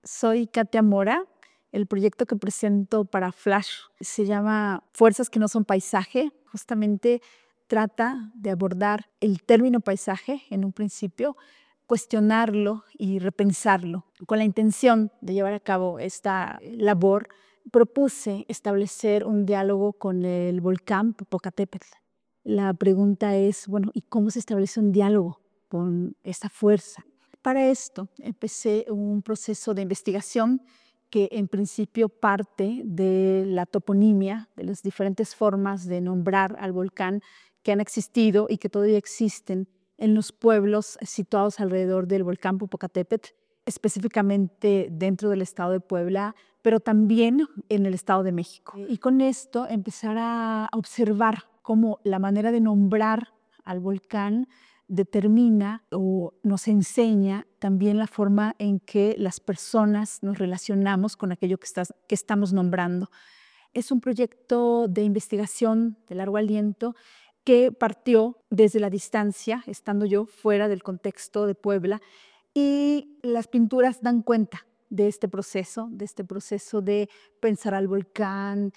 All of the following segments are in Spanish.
Soy Katia Mora. El proyecto que presento para Flash se llama Fuerzas que no son paisaje. Justamente trata de abordar el término paisaje en un principio, cuestionarlo y repensarlo. Con la intención de llevar a cabo esta labor, propuse establecer un diálogo con el volcán Popocatépetl. La pregunta es, bueno, ¿y cómo se establece un diálogo con esta fuerza? Para esto empecé un proceso de investigación que en principio parte de la toponimia, de las diferentes formas de nombrar al volcán que han existido y que todavía existen en los pueblos situados alrededor del volcán Popocatépetl, específicamente dentro del estado de Puebla, pero también en el estado de México. Y con esto empezar a observar cómo la manera de nombrar al volcán determina o nos enseña también la forma en que las personas nos relacionamos con aquello que estamos nombrando. Es un proyecto de investigación de largo aliento que partió desde la distancia, estando yo fuera del contexto de Puebla, y las pinturas dan cuenta de este proceso de pensar al volcán,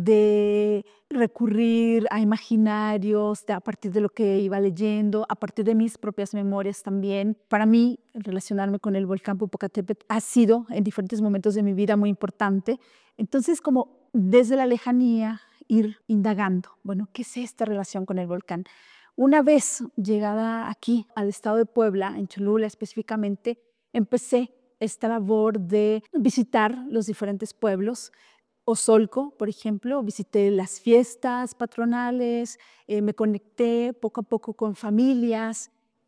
de recurrir a imaginarios, a partir de lo que iba leyendo, a partir de mis propias memorias también. Para mí, relacionarme con el volcán Popocatépetl ha sido en diferentes momentos de mi vida muy importante. Entonces, como desde la lejanía, ir indagando, bueno, ¿qué es esta relación con el volcán? Una vez llegada aquí al estado de Puebla, en Cholula específicamente, empecé esta labor de visitar los diferentes pueblos. Osolco, por ejemplo, visité las fiestas patronales, me conecté poco a poco con familias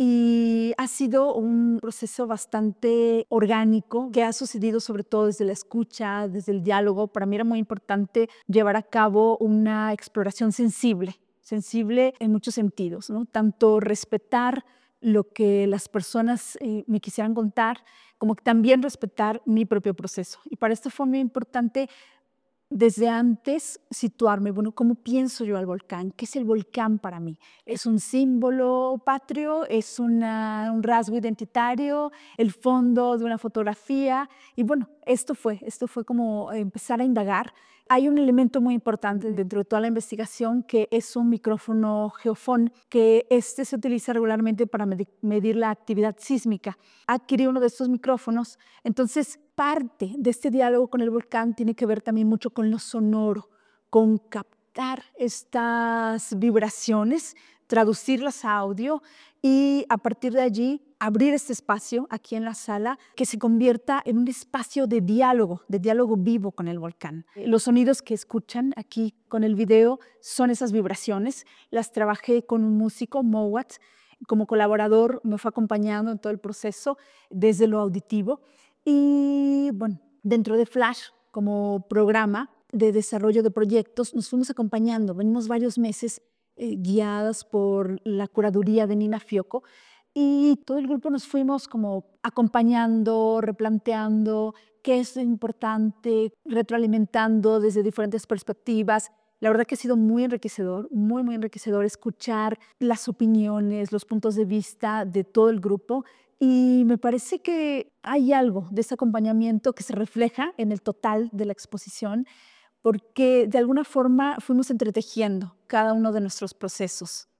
y ha sido un proceso bastante orgánico que ha sucedido sobre todo desde la escucha, desde el diálogo. Para mí era muy importante llevar a cabo una exploración sensible en muchos sentidos, ¿no? Tanto respetar lo que las personas me quisieran contar, como también respetar mi propio proceso. Y para esto fue muy importante desde antes situarme, bueno, ¿cómo pienso yo al volcán? ¿Qué es el volcán para mí? ¿Es un símbolo patrio? ¿Es un rasgo identitario? ¿El fondo de una fotografía? Y bueno, esto fue como empezar a indagar. Hay un elemento muy importante dentro de toda la investigación que es un micrófono geofón, que se utiliza regularmente para medir la actividad sísmica. Adquirí uno de estos micrófonos, entonces parte de este diálogo con el volcán tiene que ver también mucho con lo sonoro, con captar estas vibraciones, traducirlas a audio y a partir de allí abrir este espacio aquí en la sala que se convierta en un espacio de diálogo vivo con el volcán. Los sonidos que escuchan aquí con el video son esas vibraciones. Las trabajé con un músico, Mowat, como colaborador me fue acompañando en todo el proceso desde lo auditivo. Y bueno, dentro de Flash, como programa de desarrollo de proyectos, nos fuimos acompañando. Venimos varios meses guiadas por la curaduría de Nina Fioco y todo el grupo nos fuimos como acompañando, replanteando qué es importante, retroalimentando desde diferentes perspectivas. La verdad que ha sido muy enriquecedor, muy enriquecedor escuchar las opiniones, los puntos de vista de todo el grupo. Y me parece que hay algo de ese acompañamiento que se refleja en el total de la exposición, porque de alguna forma fuimos entretejiendo cada uno de nuestros procesos.